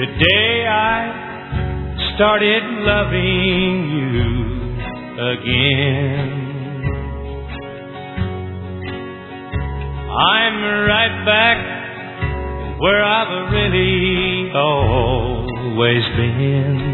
Today I started loving you again. I'm right back where I've really always been.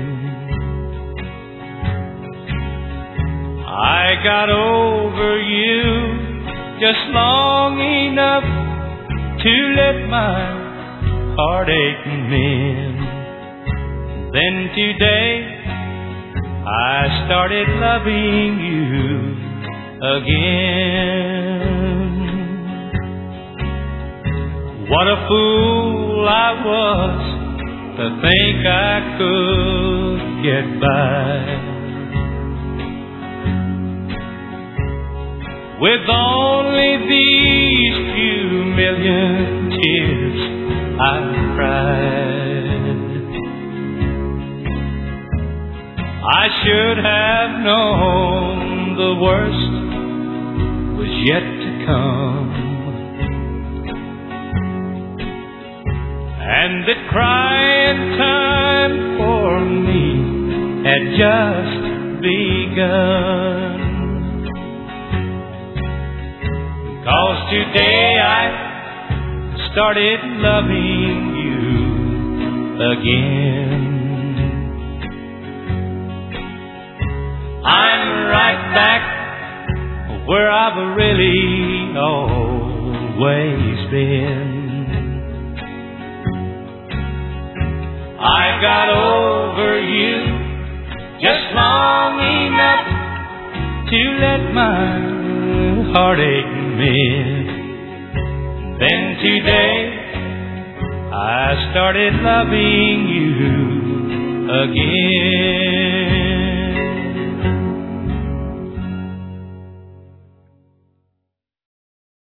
I got over you just long enough to let my heartache mend. Then today I started loving you again. What a fool I was to think I could get by with only these few million tears I've cried. I should have known the worst was yet to come, and that crying time for me had just begun. 'Cause today I started loving you again. I'm right back where I've really always been. I got over you just long enough to let my heartache mend. Then today I started loving you again.